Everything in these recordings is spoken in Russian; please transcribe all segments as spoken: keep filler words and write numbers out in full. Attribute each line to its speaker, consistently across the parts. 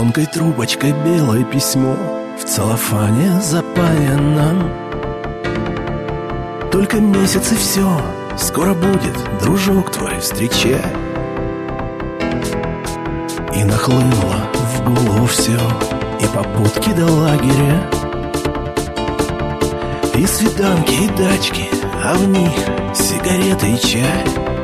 Speaker 1: Тонкой трубочкой белое письмо в целлофане запаянном. Только месяц и все, скоро будет, дружок твой, встречай. И нахлынуло в голову все, и попутки до лагеря, и свиданки, и дачки, а в них сигареты и чай.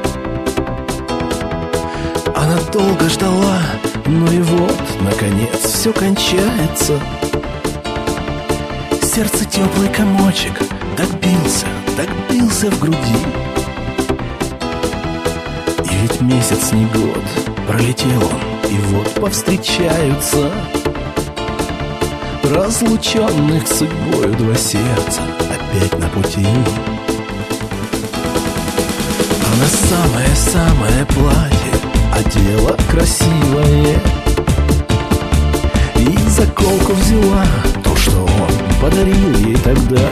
Speaker 1: Она долго ждала, ну и вот, наконец, все кончается. Сердце теплый комочек так бился, так бился в груди. И ведь месяц не год, пролетел он, и вот повстречаются. Разлученных судьбою два сердца опять на пути. Она самое-самое платье одела красивое, и заколку взяла, то, что он подарил ей тогда.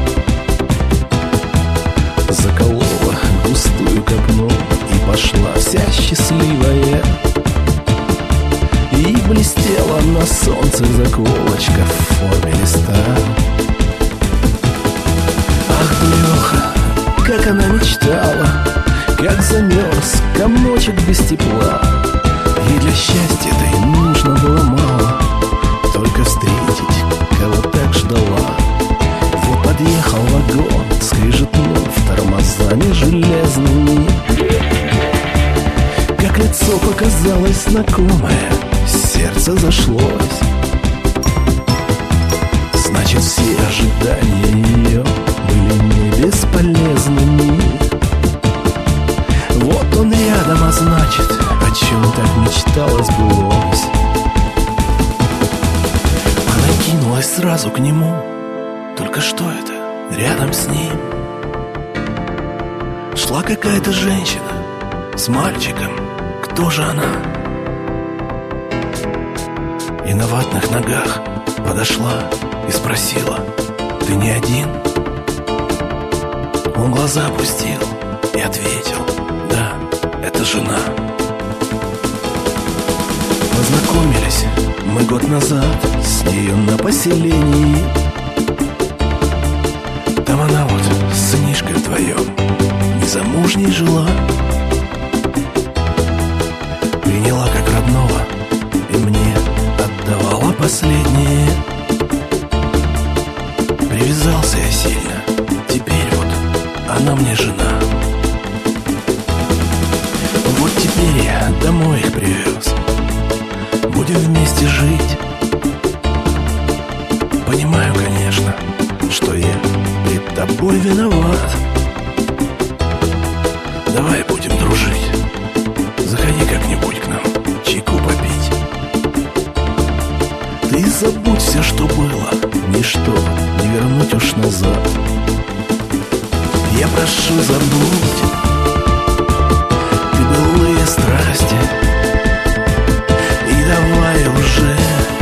Speaker 1: Заколола густую копну и пошла вся счастливая. И блестела на солнце заколочка в форме листа. Ах, дуреха, как она мечтала, как замерз комочек без тепла. Ей для счастья-то и нужно было мало, только встретить, кого так ждала. Вот подъехал вагон, скрижетнув тормозами железными. Как лицо показалось знакомое, сердце зашлось. Значит, все ожидания ее были не бесполезными. Вот он рядом, а значит, о чем так мечталось, сбылось. Она кинулась сразу к нему. Только что это? Рядом с ним шла какая-то женщина с мальчиком. Кто же она? И на ватных ногах подошла и спросила: ты не один? Он глаза опустил и ответил: да, это жена. Познакомились мы год назад с нею на поселении. Там она вот с сынишкой вдвоем незамужней жила. Приняла как родного и мне отдавала последнее. Привязался я сильно, теперь вот она мне жена. Вот теперь я домой их привез, будем вместе жить. Понимаю, конечно, что я перед тобой виноват. Давай будем дружить, заходи как-нибудь к нам чайку попить. Ты забудь все, что было, ничто не вернуть уж назад. Я прошу, забудь ты былые страсти, и давай уже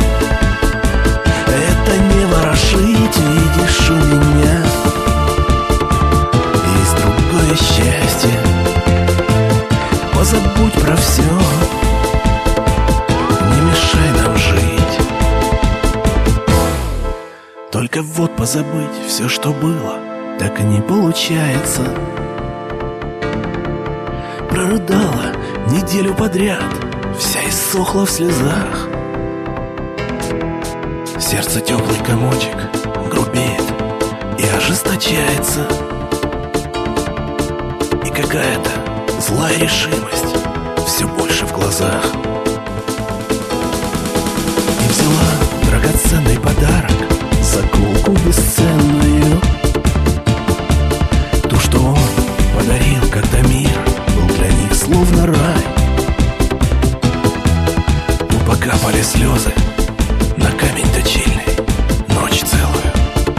Speaker 1: это не ворошить. Видишь, у меня есть другое счастье. Позабудь про все, не мешай нам жить. Только вот позабыть все, что было, так и не получается. Прорыдала неделю подряд, вся иссохла в слезах. Сердце теплый комочек грубеет и ожесточается. И какая-то злая решимость все больше в глазах. И взяла драгоценный подарок, заколку бесценную, ту, что он подарил, когда мир был для них словно рай. Тупо капали слезы на камень точильный ночь целую.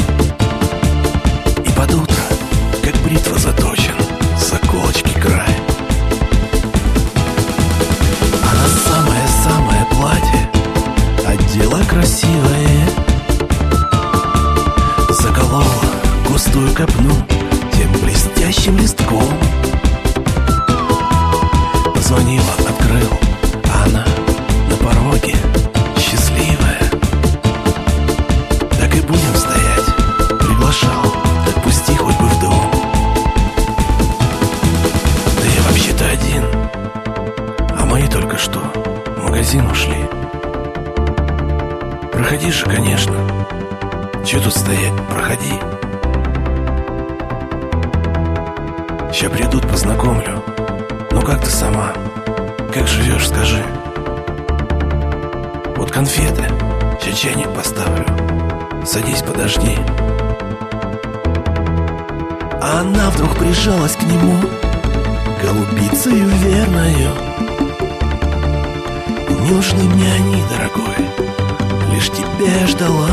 Speaker 1: И под утро, как бритва заточен заколочки край. Она самое-самое платье одела красивое, заколола густую копну тем блестящим листком. Позвонила, открыл, а она на пороге счастливая. магазин ушли. Проходи же, конечно. Че тут стоять? Проходи. Ща придут, познакомлю. Ну как ты сама? Как живешь, скажи. Вот конфеты. Ща чайник поставлю. Садись, подожди. А она вдруг прижалась к нему, голубицею верною. Не нужны мне они, дорогой, лишь тебя я ждала.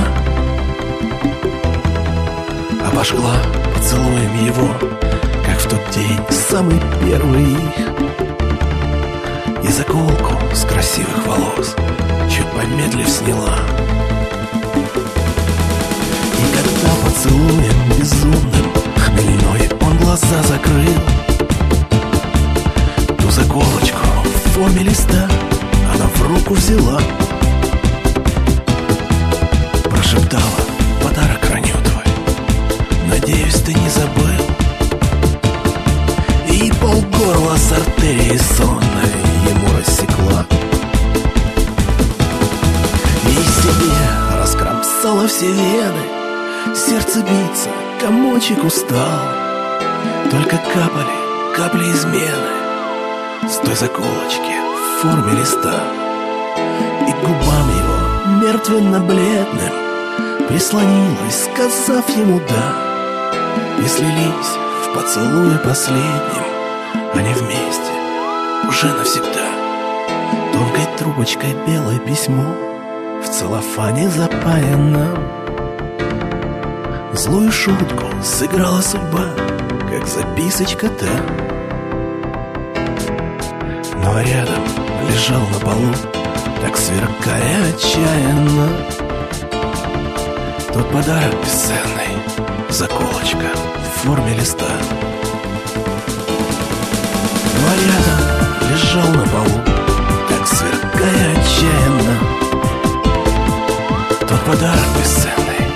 Speaker 1: Обожгла поцелуем его, как в тот день самый первый их. И заколку с красивых волос чуть помедлив сняла. И когда поцелуем безумным хмельной он глаза закрыл, ту заколочку в форме листа она в руку взяла. Прошептала: подарок храню твой, надеюсь, ты не забыл. И полгорла с артерией сонной ему рассекла. И себе раскромсала все вены, сердце биться, комочек устал. Только капали капли измены с той заколочки в форме листа. И к губам его мертвенно-бледным прислонилась, сказав ему «да». И слились в поцелуе последнем они вместе уже навсегда. Тонкой трубочкой белое письмо в целлофане запаянном. Злую шутку сыграла судьба, как записочка-то. Но рядом лежал на полу, так сверкая отчаянно, тот подарок бесценный, заколочка в форме листа. Но рядом лежал на полу, так сверкая отчаянно, тот подарок бесценный,